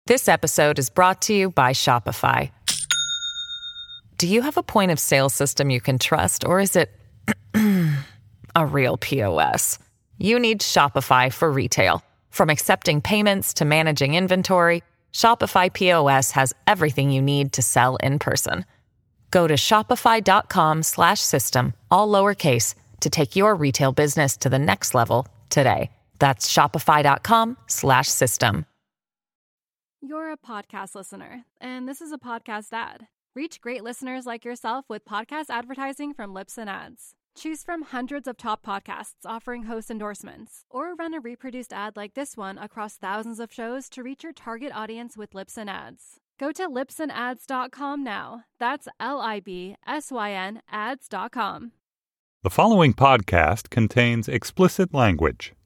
This episode is brought to you by Shopify. Do you have a point of sale system you can trust, or is it a real POS? You need Shopify for retail. From accepting payments to managing inventory, Shopify POS has everything you need to sell in person. Go to shopify.com/system, all lowercase, to take your retail business to the next level today. That's shopify.com/system. You're a podcast listener, and this is a podcast ad. Reach great listeners like yourself with podcast advertising from Libsyn Ads. Choose from hundreds of top podcasts offering host endorsements, or run a reproduced ad like this one across thousands of shows to reach your target audience with Libsyn Ads. Go to libsynads.com now. That's LIBSYN ads.com. The following podcast contains explicit language.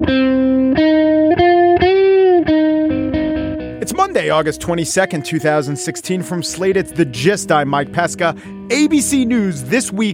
It's Monday, August 22nd, 2016. From Slate, it's The Gist. I'm Mike Pesca. ABC News This Week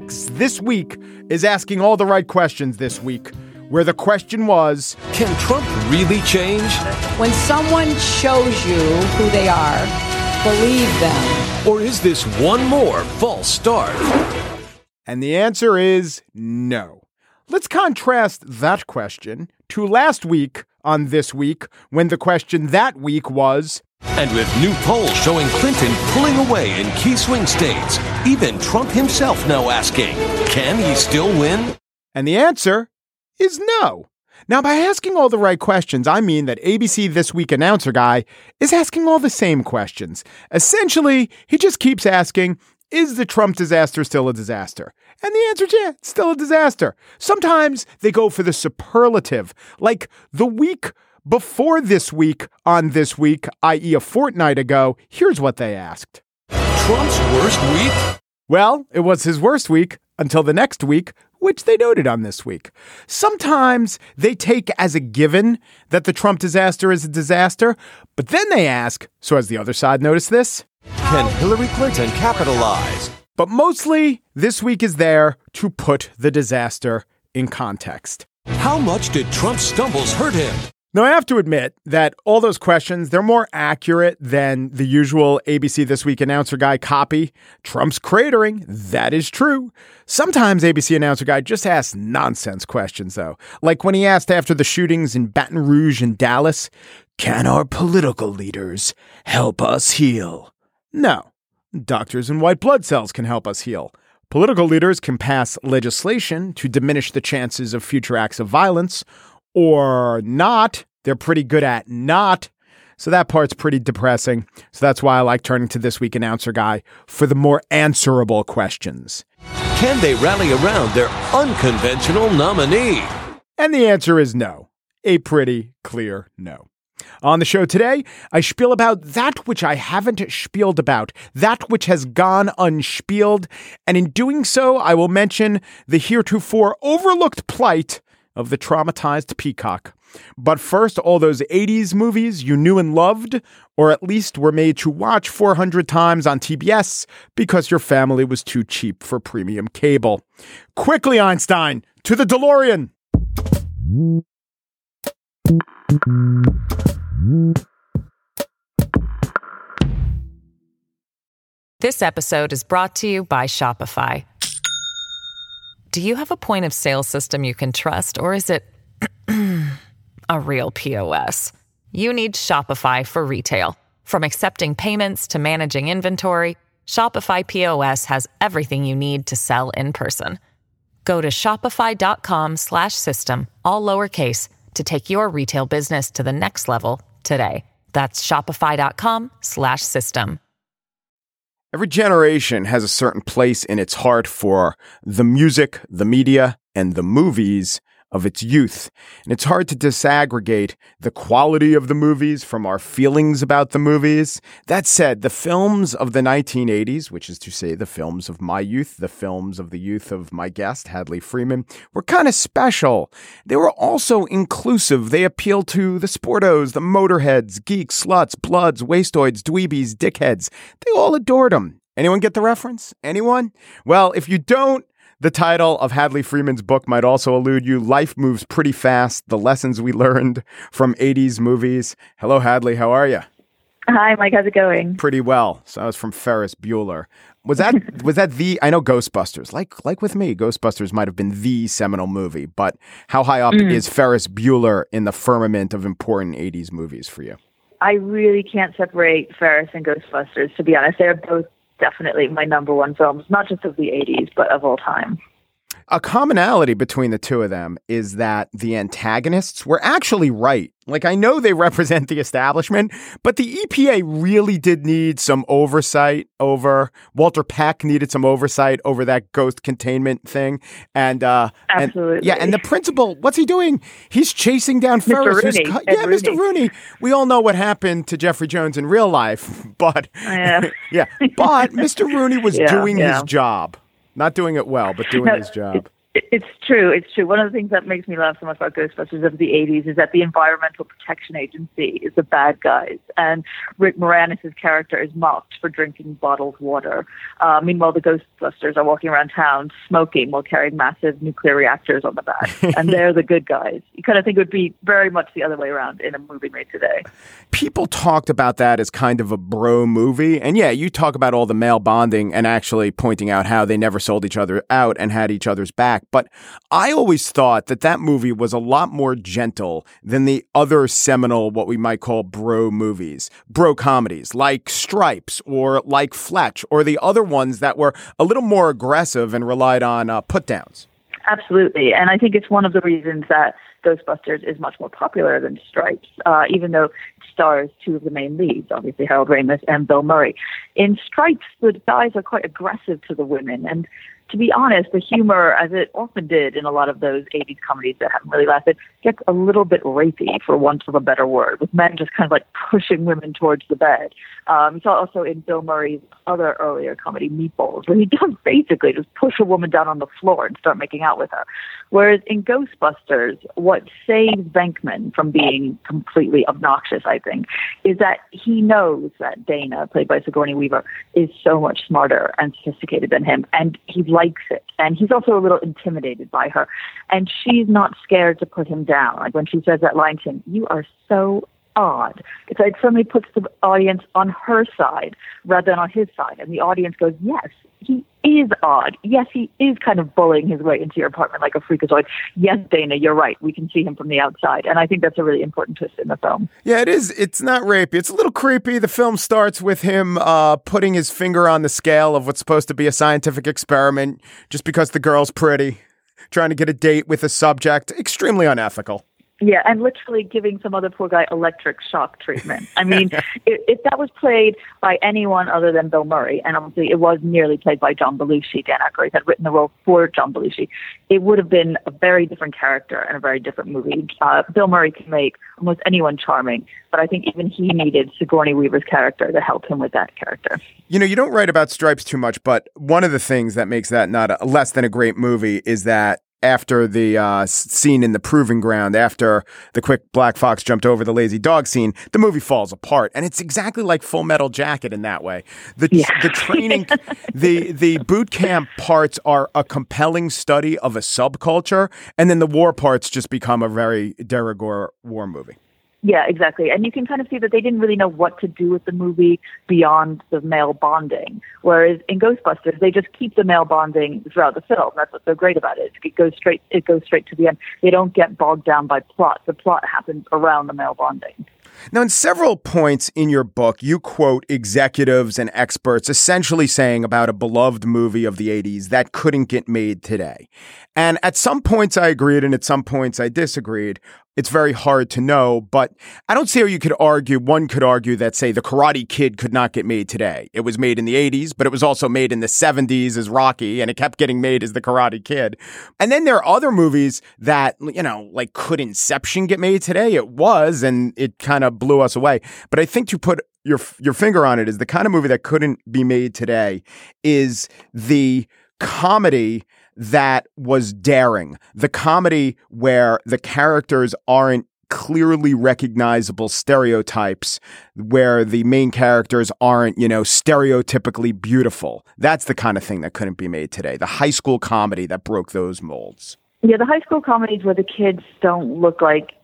is asking all the right questions this week, where the question was, can Trump really change? When someone shows you who they are, believe them. Or is this one more false start? And the answer is no. Let's contrast that question to last week on This Week, when the question that week was... And with new polls showing Clinton pulling away in key swing states, even Trump himself now asking, can he still win? And the answer is no. Now, by asking all the right questions, I mean that ABC This Week announcer guy is asking all the same questions. Essentially, he just keeps asking, is the Trump disaster still a disaster? And the answer is yeah, it's still a disaster. Sometimes they go for the superlative, like the week before this week on This Week, i.e. a fortnight ago. Here's what they asked. Trump's worst week? Well, it was his worst week until the next week, which they noted on This Week. Sometimes they take as a given that the Trump disaster is a disaster, but then they ask, so has the other side noticed this? Can Hillary Clinton capitalize? But mostly, This Week is there to put the disaster in context. How much did Trump's stumbles hurt him? Now, I have to admit that all those questions, they're more accurate than the usual ABC This Week announcer guy copy. Trump's cratering, that is true. Sometimes ABC announcer guy just asks nonsense questions, though. Like when he asked after the shootings in Baton Rouge and Dallas, can our political leaders help us heal? No. Doctors and white blood cells can help us heal. Political leaders can pass legislation to diminish the chances of future acts of violence, or not. They're pretty good at not. So that part's pretty depressing. So that's why I like turning to This Week announcer guy for the more answerable questions. Can they rally around their unconventional nominee? And the answer is no. A pretty clear no. On the show today, I spiel about that which I haven't spieled about, that which has gone unspieled, and in doing so, I will mention the heretofore overlooked plight of the traumatized peacock. But first, all those 80s movies you knew and loved, or at least were made to watch 400 times on TBS because your family was too cheap for premium cable. Quickly, Einstein, to the DeLorean! This episode is brought to you by Shopify. Do you have a point of sale system you can trust, or is it a real POS? You need Shopify for retail. From accepting payments to managing inventory, Shopify POS has everything you need to sell in person. Go to shopify.com/system, all lowercase, to take your retail business to the next level today. That's shopify.com/system. Every generation has a certain place in its heart for the music, the media, and the movies of its youth. And it's hard to disaggregate the quality of the movies from our feelings about the movies. That said, the films of the 1980s, which is to say the films of my youth, the films of the youth of my guest, Hadley Freeman, were kind of special. They were also inclusive. They appealed to the sportos, the motorheads, geeks, sluts, bloods, wastoids, dweebies, dickheads. They all adored them. Anyone get the reference? Anyone? Well, if you don't, the title of Hadley Freeman's book might also elude you. Life Moves Pretty Fast, The Lessons We Learned from 80s Movies. Hello, Hadley. How are you? Hi, Mike. How's it going? Pretty well. So I was from Ferris Bueller. Was that the? I know Ghostbusters. Like with me, Ghostbusters might have been the seminal movie. But how high up is Ferris Bueller in the firmament of important 80s movies for you? I really can't separate Ferris and Ghostbusters, to be honest. They're both definitely my number one films, not just of the 80s, but of all time. A commonality between the two of them is that the antagonists were actually right. Like, I know they represent the establishment, but the EPA really did need some oversight over, Walter Peck needed some oversight over that ghost containment thing. And, absolutely. And the principal, what's he doing? He's chasing down Ferris. Rooney. Mr. Rooney. We all know what happened to Jeffrey Jones in real life, but, but Mr. Rooney was doing his job. Not doing it well, but doing his job. It's true. It's true. One of the things that makes me laugh so much about Ghostbusters of the 80s is that the Environmental Protection Agency is the bad guys. And Rick Moranis' character is mocked for drinking bottled water. Meanwhile, the Ghostbusters are walking around town smoking while carrying massive nuclear reactors on the back. And they're the good guys. You kind of think it would be very much the other way around in a movie made today. People talked about that as kind of a bro movie. And yeah, you talk about all the male bonding and actually pointing out how they never sold each other out and had each other's back. But I always thought that movie was a lot more gentle than the other seminal, what we might call bro movies, bro comedies like Stripes or like Fletch or the other ones that were a little more aggressive and relied on put downs. Absolutely. And I think it's one of the reasons that Ghostbusters is much more popular than Stripes, even though it stars two of the main leads, obviously Harold Ramis and Bill Murray. In Stripes, the guys are quite aggressive to the women. And to be honest, the humor, as it often did in a lot of those 80s comedies that haven't really lasted, gets a little bit rapey, for want of a better word, with men just kind of like pushing women towards the bed. You saw also in Bill Murray's other earlier comedy, Meatballs, where he does basically just push a woman down on the floor and start making out with her. Whereas in Ghostbusters, what saves Venkman from being completely obnoxious, I think, is that he knows that Dana, played by Sigourney Weaver, is so much smarter and sophisticated than him, and he likes it. And he's also a little intimidated by her. And she's not scared to put him down. Like when she says that line to him, "You are so odd." It's like suddenly puts the audience on her side rather than on his side. And the audience goes, yes, he is odd. Yes, he is kind of bullying his way into your apartment like a freakazoid. Yes, Dana, you're right. We can see him from the outside. And I think that's a really important twist in the film. Yeah, it is. It's not rapey. It's a little creepy. The film starts with him putting his finger on the scale of what's supposed to be a scientific experiment just because the girl's pretty, trying to get a date with a subject. Extremely unethical. Yeah, and literally giving some other poor guy electric shock treatment. I mean, if that was played by anyone other than Bill Murray, and obviously it was nearly played by John Belushi, Dan Aykroyd had written the role for John Belushi, it would have been a very different character and a very different movie. Bill Murray can make almost anyone charming, but I think even he needed Sigourney Weaver's character to help him with that character. You know, you don't write about Stripes too much, but one of the things that makes that not a less than a great movie is that after the scene in the proving ground, after the quick black fox jumped over the lazy dog scene, the movie falls apart. And it's exactly like Full Metal Jacket in that way. The training, the boot camp parts are a compelling study of a subculture. And then the war parts just become a very de rigueur war movie. Yeah, exactly. And you can kind of see that they didn't really know what to do with the movie beyond the male bonding. Whereas in Ghostbusters, they just keep the male bonding throughout the film. That's what's so great about it. It goes straight to the end. They don't get bogged down by plot. The plot happens around the male bonding. Now, in several points in your book, you quote executives and experts essentially saying about a beloved movie of the 80s that couldn't get made today. And at some points I agreed and at some points I disagreed. It's very hard to know, but I don't see how you could argue. One could argue that, say, The Karate Kid could not get made today. It was made in the 80s, but it was also made in the 70s as Rocky, and it kept getting made as The Karate Kid. And then there are other movies that, you know, like could Inception get made today? It was, and it kind of blew us away. But I think to put your finger on it is the kind of movie that couldn't be made today is the comedy that was daring, the comedy where the characters aren't clearly recognizable stereotypes, where the main characters aren't, you know, stereotypically beautiful. That's the kind of thing that couldn't be made today. The high school comedy that broke those molds. Yeah, the high school comedies where the kids don't look like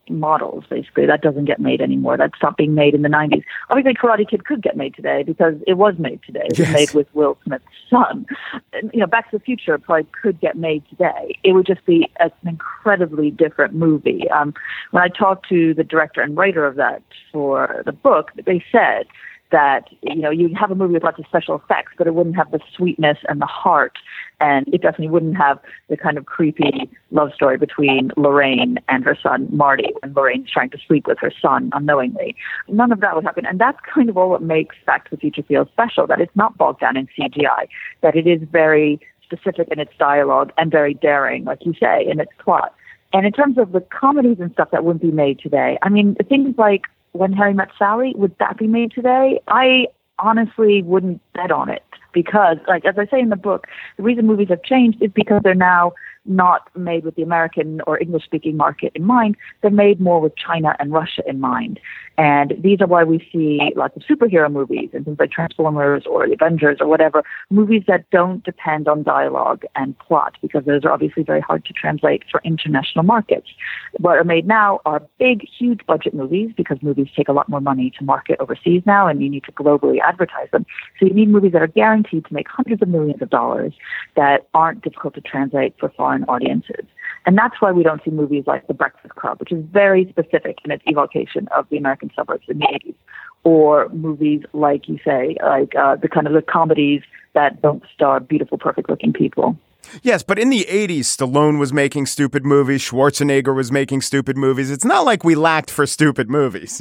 models, basically. That doesn't get made anymore. That stopped being made in the 90s. Obviously, Karate Kid could get made today because it was made today. It was made with Will Smith's son. And, Back to the Future probably could get made today. It would just be an incredibly different movie. When I talked to the director and writer of that for the book, they said that, you'd have a movie with lots of special effects, but it wouldn't have the sweetness and the heart. And it definitely wouldn't have the kind of creepy love story between Lorraine and her son, Marty, when Lorraine's trying to sleep with her son unknowingly. None of that would happen. And that's kind of all what makes Back to the Future feel special, that it's not bogged down in CGI, that it is very specific in its dialogue and very daring, like you say, in its plot. And in terms of the comedies and stuff that wouldn't be made today, I mean, things like When Harry Met Sally, would that be made today? I honestly wouldn't bet on it because, as I say in the book, the reason movies have changed is because they're now not made with the American or English-speaking market in mind. They're made more with China and Russia in mind. And these are why we see lots of superhero movies and things like Transformers or The Avengers or whatever, movies that don't depend on dialogue and plot, because those are obviously very hard to translate for international markets. What are made now are big, huge budget movies, because movies take a lot more money to market overseas now, and you need to globally advertise them. So you need movies that are guaranteed to make hundreds of millions of dollars that aren't difficult to translate for foreign audiences. And that's why we don't see movies like The Breakfast Club, which is very specific in its evocation of the American suburbs in the 80s, or movies like you say, like the comedies that don't star beautiful, perfect-looking people. Yes, but in the 80s, Stallone was making stupid movies, Schwarzenegger was making stupid movies. It's not like we lacked for stupid movies.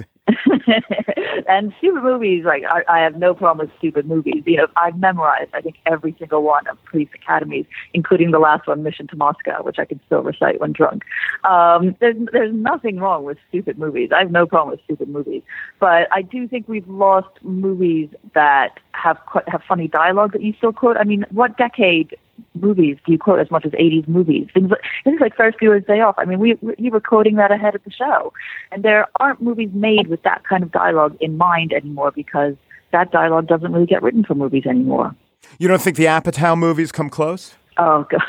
And stupid movies, I have no problem with stupid movies. I've memorized, I think, every single one of police academies, including the last one, Mission to Moscow, which I can still recite when drunk. There's nothing wrong with stupid movies. I have no problem with stupid movies. But I do think we've lost movies that have funny dialogue that you still quote. I mean, what decade movies do you quote as much as 80s movies? Things like Ferris Bueller's Day Off. I mean, you were quoting that ahead of the show. And there aren't movies made with that kind of dialogue in mind anymore, because that dialogue doesn't really get written for movies anymore. You don't think the Apatow movies come close? Oh, God.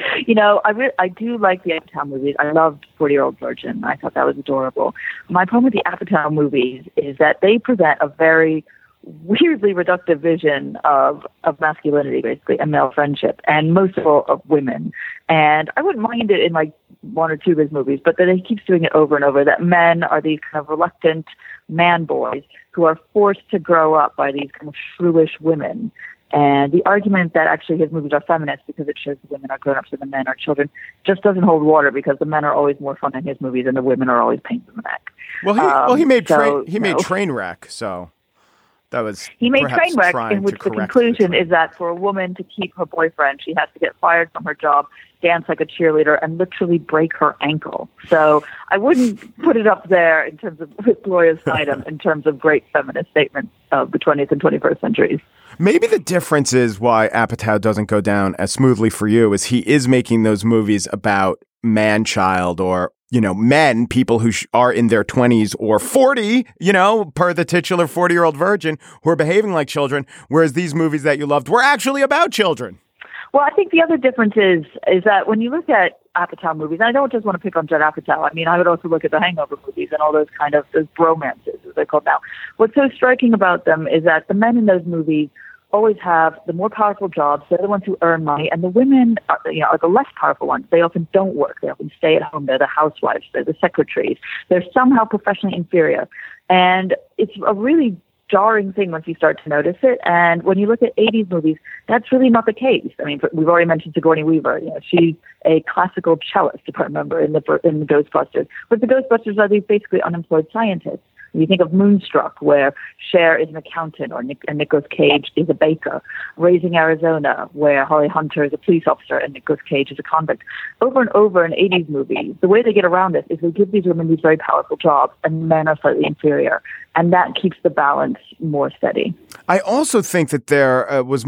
I do like the Apatow movies. I loved 40-Year-Old Virgin. I thought that was adorable. My problem with the Apatow movies is that they present a very weirdly reductive vision of masculinity, basically, and male friendship, and most of all of women. And I wouldn't mind it in one or two of his movies, but that he keeps doing it over and over, that men are these kind of reluctant man boys who are forced to grow up by these kind of shrewish women. And the argument that actually his movies are feminist because it shows the women are grown-ups and the men are children just doesn't hold water, because the men are always more fun in his movies and the women are always pains in the neck. Well, he made Trainwreck, so that was he made Trainwreck, in which the conclusion is that for a woman to keep her boyfriend, she has to get fired from her job, dance like a cheerleader, and literally break her ankle. So I wouldn't put it up there in terms of Gloria Steinem in terms of great feminist statements of the 20th and 21st centuries. Maybe the difference is why Apatow doesn't go down as smoothly for you is he is making those movies about man-child or, men, people who are in their 20s or 40, per the titular 40-Year-Old Virgin, who are behaving like children, whereas these movies that you loved were actually about children. Well, I think the other difference is that when you look at Apatow movies, and I don't just want to pick on Judd Apatow. I mean, I would also look at the Hangover movies and all those those bromances, as they're called now. What's so striking about them is that the men in those movies always have the more powerful jobs. They're the ones who earn money, and the women are the less powerful ones. They often don't work. They often stay at home. They're the housewives. They're the secretaries. They're somehow professionally inferior. And it's a really jarring thing once you start to notice it. And when you look at 80s movies, that's really not the case. I mean, we've already mentioned Sigourney Weaver. She's a classical cellist, if I remember, in the Ghostbusters. But the Ghostbusters are these basically unemployed scientists. You think of Moonstruck, where Cher is an accountant and Nicolas Cage is a baker. Raising Arizona, where Holly Hunter is a police officer and Nicolas Cage is a convict. Over and over in 80s movies, the way they get around it is they give these women these very powerful jobs and men are slightly inferior. And that keeps the balance more steady. I also think that it was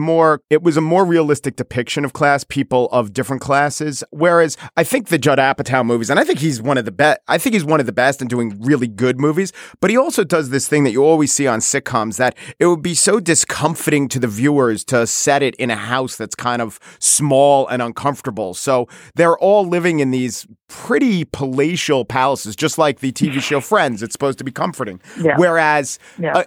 a more realistic depiction of class, people of different classes. Whereas I think the Judd Apatow movies, and I think he's one of the best in doing really good movies, but he also does this thing that you always see on sitcoms, that it would be so discomforting to the viewers to set it in a house that's kind of small and uncomfortable. So they're all living in these pretty palatial palaces, just like the TV show Friends. It's supposed to be comforting. Yeah. Whereas,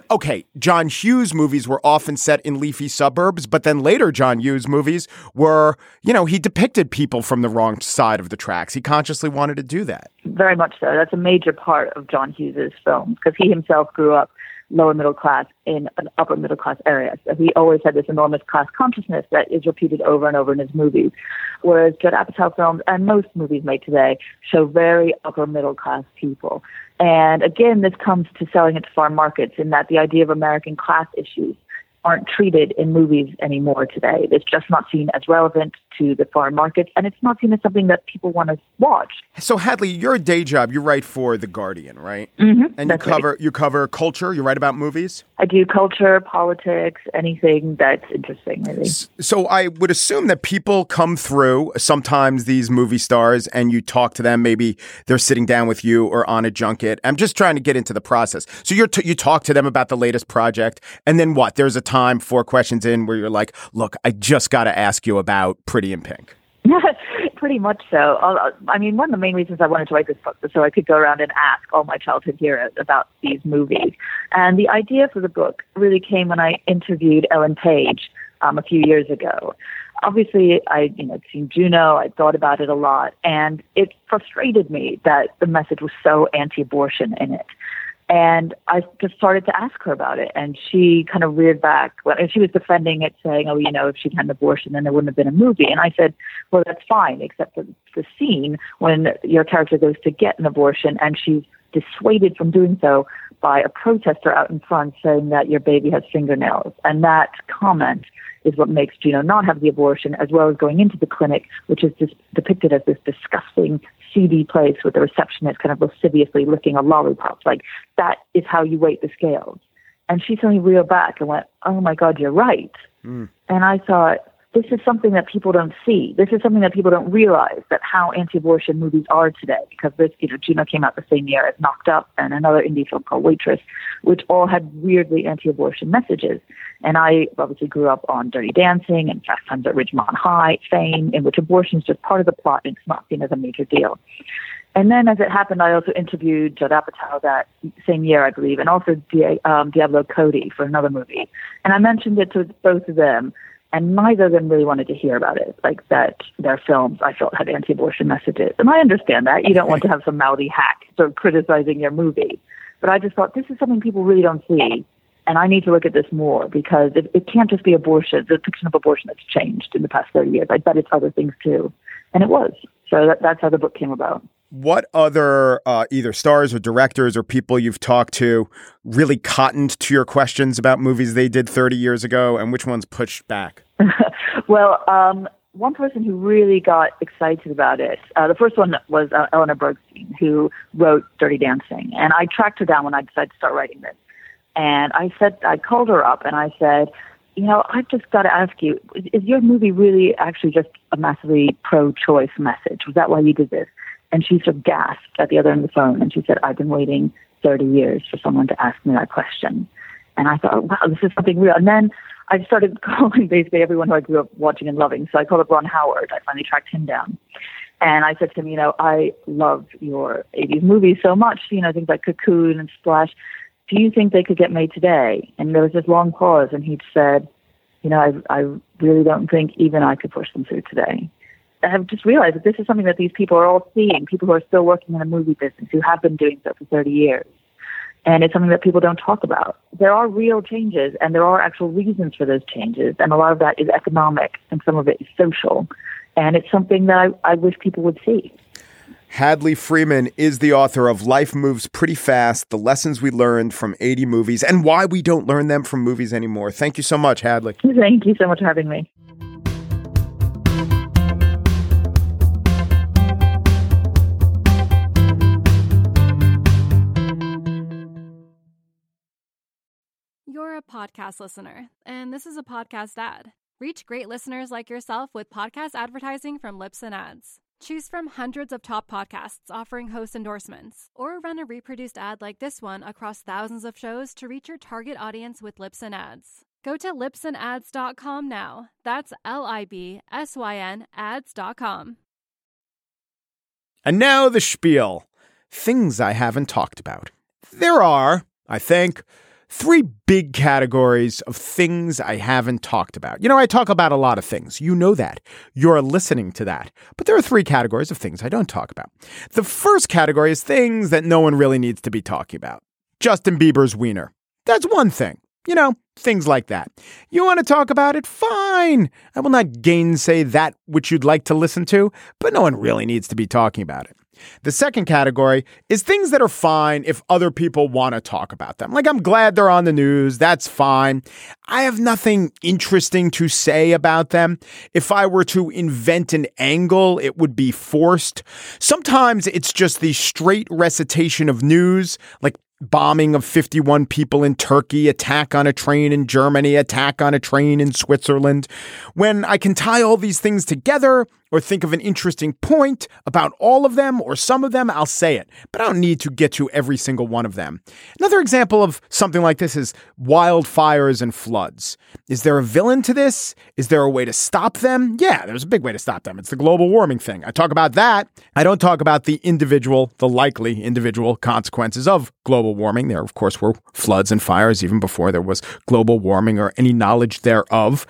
John Hughes movies were often set in leafy suburbs, but then later John Hughes movies were, he depicted people from the wrong side of the tracks. He consciously wanted to do that. Very much so. That's a major part of John Hughes' films, because he himself grew up lower middle class in an upper middle class area. So he always had this enormous class consciousness that is repeated over and over in his movies. Whereas Judd Apatow films and most movies made today show very upper middle class people. And again, this comes to selling it to foreign markets, in that the idea of American class issues aren't treated in movies anymore today. It's just not seen as relevant to the foreign markets, and it's not seen as something that people want to watch. So, Hadley, your day job, you write for The Guardian, right? Mm-hmm. And you cover culture, you write about movies? I do culture, politics, anything that's interesting, really. So I would assume that people come through, sometimes these movie stars, and you talk to them. Maybe they're sitting down with you or on a junket. I'm just trying to get into the process. So you talk to them about the latest project, and then what? There's a time 4 questions in where you're like, look, I just got to ask you about Pretty in Pink. Pretty much so. I mean, one of the main reasons I wanted to write this book was so I could go around and ask all my childhood heroes about these movies. And the idea for the book really came when I interviewed Ellen Page a few years ago. Obviously, I'd seen Juno, I'd thought about it a lot, and it frustrated me that the message was so anti-abortion in it. And I just started to ask her about it, and she kind of reared back. And she was defending it, saying, if she'd had an abortion, then there wouldn't have been a movie. And I said, well, that's fine, except for the scene when your character goes to get an abortion, and she's dissuaded from doing so by a protester out in front saying that your baby has fingernails. And that comment is what makes Juno not have the abortion, as well as going into the clinic, which is just depicted as this disgusting, seedy place with the receptionist kind of lasciviously licking a lollipop. Like, that is how you weight the scales. And she suddenly reeled back and went, oh my God, you're right. And I thought, this is something that people don't see. This is something that people don't realize, that how anti-abortion movies are today. Because this, Juno came out the same year as Knocked Up and another indie film called Waitress, which all had weirdly anti-abortion messages. And I obviously grew up on Dirty Dancing and Fast Times at Ridgemont High, Fame, in which abortion is just part of the plot and it's not seen as a major deal. And then, as it happened, I also interviewed Judd Apatow that same year, I believe, and also Diablo Cody for another movie. And I mentioned it to both of them, and neither of them really wanted to hear about it, like that their films, I felt, had anti-abortion messages. And I understand that. You don't want to have some mouthy hack sort of criticizing your movie. But I just thought, this is something people really don't see, and I need to look at this more, because it can't just be abortion, the depiction of abortion that's changed in the past 30 years. I bet it's other things too. And it was. So that's how the book came about. What other either stars or directors or people you've talked to really cottoned to your questions about movies they did 30 years ago, and which ones pushed back? Well, one person who really got excited about it, the first one was Eleanor Bergstein, who wrote Dirty Dancing. And I tracked her down when I decided to start writing this. And I called her up and I said, I've just got to ask you, is your movie really actually just a massively pro-choice message? Was that why you did this? And she sort of gasped at the other end of the phone, and she said, I've been waiting 30 years for someone to ask me that question. And I thought, wow, this is something real. And then I started calling basically everyone who I grew up watching and loving. So I called up Ron Howard. I finally tracked him down. And I said to him, I love your 80s movies so much, things like Cocoon and Splash. Do you think they could get made today? And there was this long pause, and he said, I really don't think even I could push them through today. I have just realized that this is something that these people are all seeing, people who are still working in the movie business, who have been doing so for 30 years. And it's something that people don't talk about. There are real changes, and there are actual reasons for those changes. And a lot of that is economic, and some of it is social. And it's something that I wish people would see. Hadley Freeman is the author of Life Moves Pretty Fast, The Lessons We Learned from 80 Movies, and Why We Don't Learn Them from Movies Anymore. Thank you so much, Hadley. Thank you so much for having me. You're a podcast listener, and this is a podcast ad. Reach great listeners like yourself with podcast advertising from Libsyn Ads. Choose from hundreds of top podcasts offering host endorsements, or run a reproduced ad like this one across thousands of shows to reach your target audience with Libsyn Ads. Go to libsynads.com now. That's LIBSYN ads.com. And now the spiel. Things I haven't talked about. There are, I think, 3 big categories of things I haven't talked about. You know, I talk about a lot of things. You know that. You're listening to that. But there are 3 categories of things I don't talk about. The first category is things that no one really needs to be talking about. Justin Bieber's wiener. That's one thing. You know, things like that. You want to talk about it? Fine. I will not gainsay that which you'd like to listen to, but no one really needs to be talking about it. The second category is things that are fine if other people want to talk about them. Like, I'm glad they're on the news. That's fine. I have nothing interesting to say about them. If I were to invent an angle, it would be forced. Sometimes it's just the straight recitation of news, like bombing of 51 people in Turkey, attack on a train in Germany, attack on a train in Switzerland. When I can tie all these things together or think of an interesting point about all of them or some of them, I'll say it. But I don't need to get to every single one of them. Another example of something like this is wildfires and floods. Is there a villain to this? Is there a way to stop them? Yeah, there's a big way to stop them. It's the global warming thing. I talk about that. I don't talk about the likely individual consequences of global warming. There, of course, were floods and fires even before there was global warming or any knowledge thereof.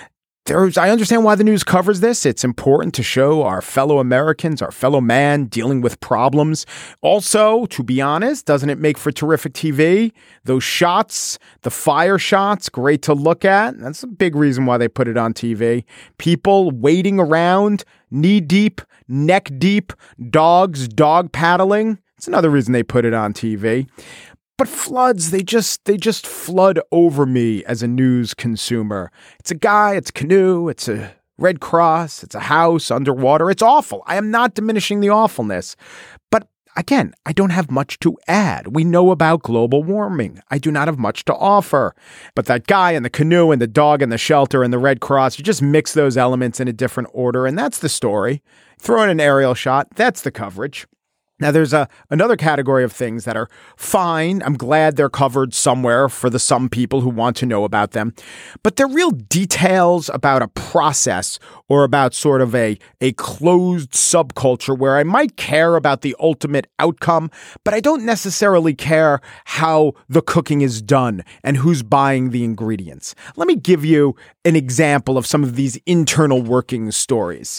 I understand why the news covers this. It's important to show our fellow Americans, our fellow man dealing with problems. Also, to be honest, doesn't it make for terrific TV? Those shots, the fire shots, great to look at. That's a big reason why they put it on TV. People waiting around, knee deep, neck deep, dogs dog paddling. It's another reason they put it on TV. But floods, they just flood over me as a news consumer. It's a guy, it's a canoe, it's a Red Cross, it's a house underwater. It's awful. I am not diminishing the awfulness. But again, I don't have much to add. We know about global warming. I do not have much to offer. But that guy and the canoe and the dog and the shelter and the Red Cross, you just mix those elements in a different order. And that's the story. Throw in an aerial shot. That's the coverage. Now, there's another category of things that are fine. I'm glad they're covered somewhere for the some people who want to know about them. But they're real details about a process or about sort of a closed subculture where I might care about the ultimate outcome, but I don't necessarily care how the cooking is done and who's buying the ingredients. Let me give you an example of some of these internal working stories.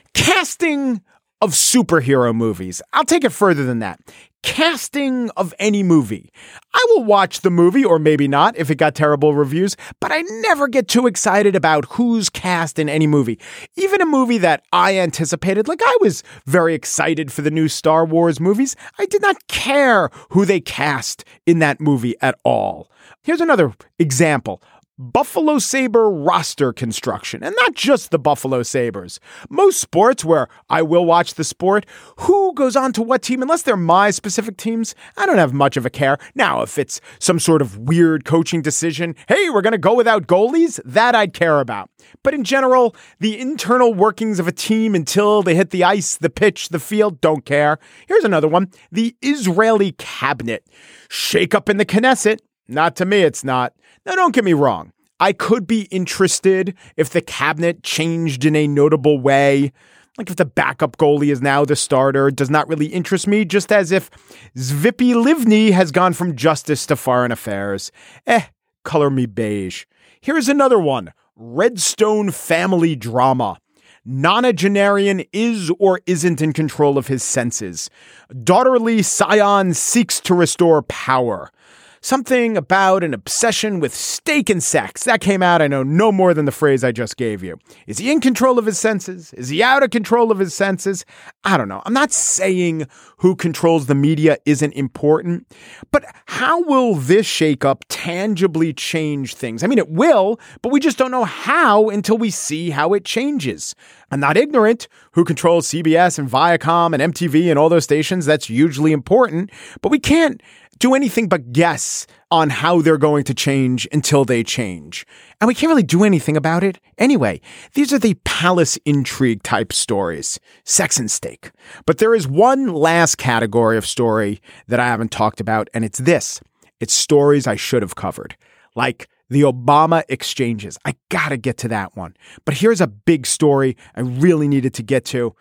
Casting of superhero movies. I'll take it further than that. Casting of any movie. I will watch the movie, or maybe not if it got terrible reviews, but I never get too excited about who's cast in any movie. Even a movie that I anticipated, like I was very excited for the new Star Wars movies. I did not care who they cast in that movie at all. Here's another example. Buffalo Sabre roster construction, and not just the Buffalo Sabres. Most sports where I will watch the sport, who goes on to what team, unless they're my specific teams, I don't have much of a care. Now, if it's some sort of weird coaching decision, hey, we're going to go without goalies, that I'd care about. But in general, the internal workings of a team until they hit the ice, the pitch, the field, don't care. Here's another one. The Israeli cabinet. Shake up in the Knesset. Not to me, it's not. Now, don't get me wrong. I could be interested if the cabinet changed in a notable way. Like if the backup goalie is now the starter, it does not really interest me, just as if Zvipi Livni has gone from justice to foreign affairs. Color me beige. Here's another one. Redstone family drama. Nonagenarian is or isn't in control of his senses. Daughterly scion seeks to restore power. Something about an obsession with steak and sex. That came out, I know, no more than the phrase I just gave you. Is he in control of his senses? Is he out of control of his senses? I don't know. I'm not saying who controls the media isn't important, but how will this shakeup tangibly change things? I mean, it will, but we just don't know how until we see how it changes. I'm not ignorant who controls CBS and Viacom and MTV and all those stations. That's hugely important, but we can't do anything but guess on how they're going to change until they change. And we can't really do anything about it anyway. These are the palace intrigue type stories, sex and steak. But there is one last category of story that I haven't talked about, and it's this. It's stories I should have covered, like the Obama exchanges. I gotta get to that one. But here's a big story I really needed to get to.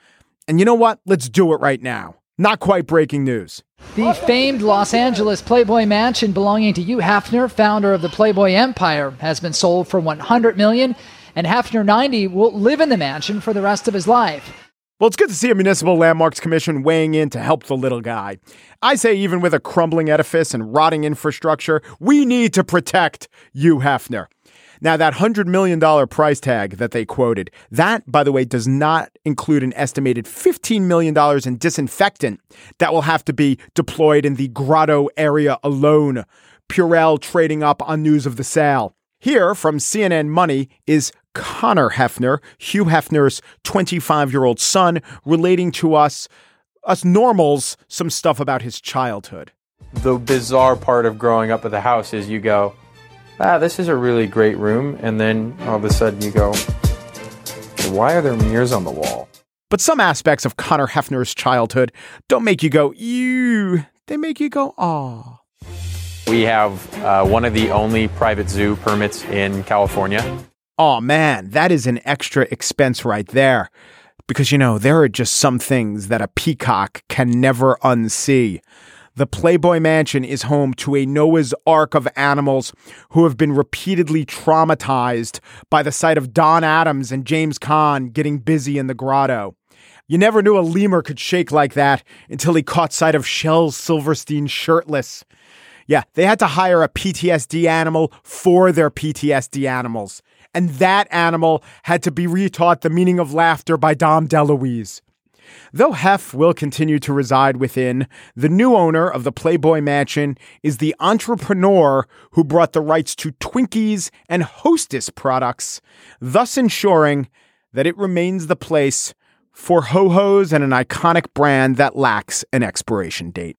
And you know what? Let's do it right now. Not quite breaking news. The famed Los Angeles Playboy Mansion belonging to Hugh Hefner, founder of the Playboy Empire, has been sold for $100 million, and Hefner, 90, will live in the mansion for the rest of his life. Well, it's good to see a Municipal Landmarks Commission weighing in to help the little guy. I say even with a crumbling edifice and rotting infrastructure, we need to protect Hugh Hefner. Now, that $100 million price tag that they quoted, that, by the way, does not include an estimated $15 million in disinfectant that will have to be deployed in the Grotto area alone. Purell trading up on news of the sale. Here from CNN Money is Connor Hefner, Hugh Hefner's 25-year-old son, relating to us normals some stuff about his childhood. The bizarre part of growing up at the house is you go, this is a really great room. And then all of a sudden you go, why are there mirrors on the wall? But some aspects of Connor Hefner's childhood don't make you go, ew. They make you go, aw. We have one of the only private zoo permits in California. Oh, man, that is an extra expense right there. Because, there are just some things that a peacock can never unsee. The Playboy Mansion is home to a Noah's Ark of animals who have been repeatedly traumatized by the sight of Don Adams and James Caan getting busy in the grotto. You never knew a lemur could shake like that until he caught sight of Shel Silverstein shirtless. Yeah, they had to hire a PTSD animal for their PTSD animals. And that animal had to be retaught the meaning of laughter by Dom DeLuise. Though Hef will continue to reside within, the new owner of the Playboy Mansion is the entrepreneur who brought the rights to Twinkies and Hostess products, thus ensuring that it remains the place for ho-hos and an iconic brand that lacks an expiration date.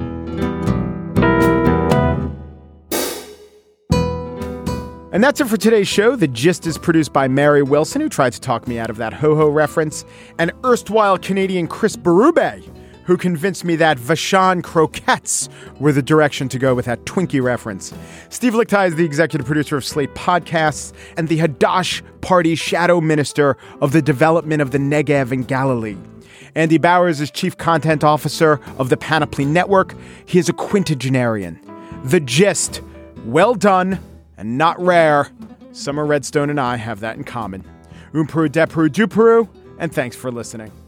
And that's it for today's show. The Gist is produced by Mary Wilson, who tried to talk me out of that ho-ho reference, and erstwhile Canadian Chris Berube, who convinced me that Vachon croquettes were the direction to go with that Twinkie reference. Steve Lickteig is the executive producer of Slate Podcasts and the Hadash Party shadow minister of the development of the Negev in Galilee. Andy Bowers is chief content officer of the Panoply Network. He is a quintagenarian. The Gist, well done and not rare. Summer Redstone and I have that in common. Peru, de Peru, du Peru, and thanks for listening.